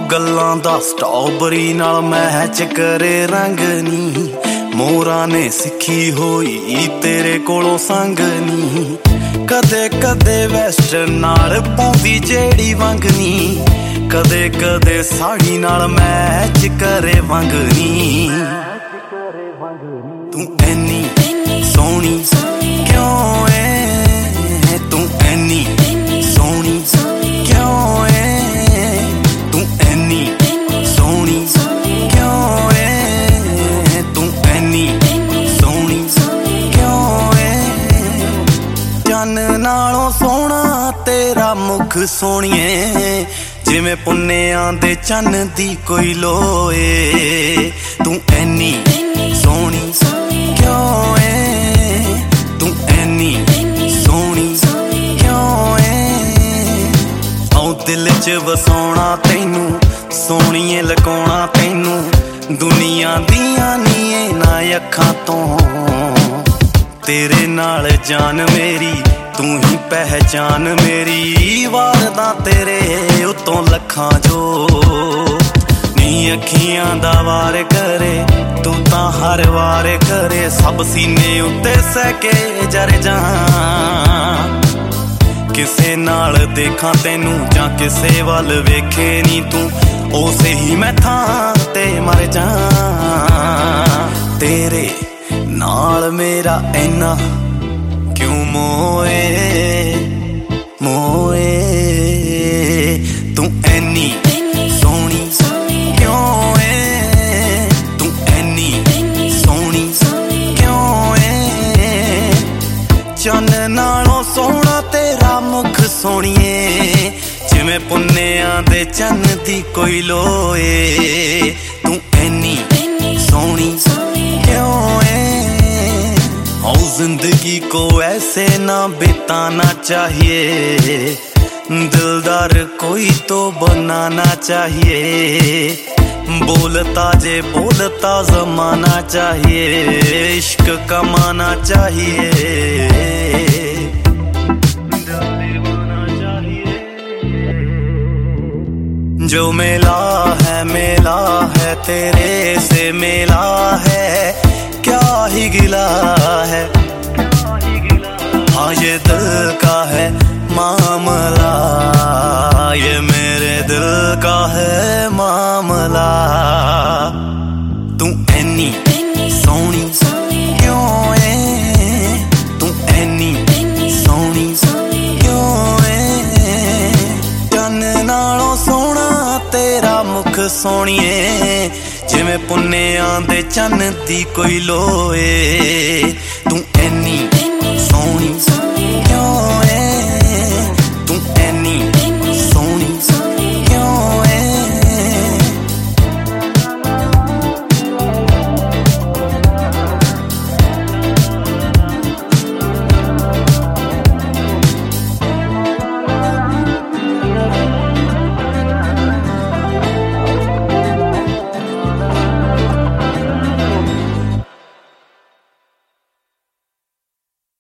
ਗੱਲਾਂ ਦਾ ਸਟ੍ਰਾਬਰੀ ਨਾਲ ਮੈਚ ਕਰੇ ਰੰਗ ਨੀ। ਮੋਰਾਂ ਨੇ ਸਿੱਖੀ ਹੋਈ ਤੇਰੇ ਕੋਲੋਂ ਸੰਗ ਨੀ। ਕਦੇ ਕਦੇ ਵੈਸਟਰਨ ਨਾਲ ਪਾਉਂਦੀ ਜਿਹੜੀ ਵੰਗ ਨੀ। ਕਦੇ ਕਦੇ ਸਾੜੀ ਨਾਲ ਮੈਚ ਕਰੇ ਵੰਗ ਨੀ। ਤੂੰ ਐਨੀ ਸੋਹਣੀ ਕਿਉਂ ਏ, ਤੂੰ ਐਨੀ ਸੋਹਣੀ ਕਿਉਂ ਏ, ਤੂੰ ਐਨੀ ਸੋਹਣੀ ਕਿਉਂ ਏ, ਤੂੰ ਐਨੀ ਸੋਹਣੀ ਕਿਉਂ ਏ। ਚੰਨ ਨਾਲੋਂ ਸੋਹਣਾ ਤੇਰਾ ਮੁਖ ਸੋਹਣੀਏ, ਜਿਵੇਂ ਪੁੰਨਿਆਂ ਦੇ ਚੰਨ ਦੀ ਕੋਈ ਲੋਏ। ਤੂੰ ਐਨੀ ਸੋਹਣੀ ਕਿਉਂ ਏ, ਤੂੰ ਐਨੀ ਸੋਹਣੀ ਕਿਉਂ ਏ। ਆਉ ਦਿਲ ਚ ਵਸਾਉਣਾ ਤੈਨੂੰ, ਸੋਹਣੀਏ ਲੁਕਾਉਣਾ ਤੈਨੂੰ ਦੁਨੀਆ ਦੀਆਂ ਨੀ ਇਹਨਾਂ ਅੱਖਾਂ ਤੋਂ। ਤੇਰੇ ਨਾਲ ਜਾਨ ਮੇਰੀ, ਤੂੰ ਹੀ ਪਹਿਚਾਨ ਮੇਰੀ। ਵਾਰਦਾ ਤੇਰੇ ਉਤੋਂ ਲੱਖਾਂ ਜੋ ਨੀ ਅੱਖੀਆਂ ਦਾ ਵਾਰ ਕਰੇ, ਤੂੰ ਤਾਂ ਹਰ ਵਾਰ ਕਰੇ। ਸਭ ਸੀਨੇ ਉੱਤੇ ਸਹਿ ਕੇ ਜਰ ਜਾ, ਕਿਸੇ ਨਾਲ ਦੇਖਾਂ ਤੈਨੂੰ ਜਾਂ ਕਿਸੇ ਵੱਲ ਵੇਖੇ ਨੀ ਤੂੰ, ਉਸੇ ਹੀ ਮੈਂ ਥਾਂ ਤੇ ਮਰ ਜਾ। ਤੇਰੇ ਨਾਲ ਮੇਰਾ ਇੰਨਾ ਕਿਉਂ ਮੋਏ ਮੋਏ। ਤੂੰ ਐਨੀ ਸੋਹਣੀ ਕਿਉਂ ਏ, ਤੂੰ ਐਨੀ ਸੋਹਣੀ ਕਿਉਂ ਏ। ਚੰਨ ਨਾਲੋਂ ਸੋਹਣਾ ਤੇਰਾ ਮੁਖ ਸੋਹਣੀਏ, ਜਿਵੇਂ ਪੁੰਨਿਆਂ ਦੇ ਚੰਨ ਦੀ ਕੋਈ ਲੋਏ। ਤੂੰ ਐਨੀ ਸੋਹਣੀ क्यों है। और जिंदगी को ऐसे ना बिताना चाहिए, दिलदार कोई तो बनाना चाहिए। बोलता जे बोलता जमाना चाहिए, इश्क कमाना चाहिए। जो मेला है तेरे से मेला है, क्या ही गिला है। हाँ ये दिल का है मामला, ये मेरे दिल का है मामला। तू ऐनी सोहनी क्यों है, तू ऐनी सोहनी क्यों है। चन्न नालों सोहना तेरा मुख सोहणीए, जिवें पुन्नियां दे चन्न दी कोई लोए। तू ऐनी सोहनी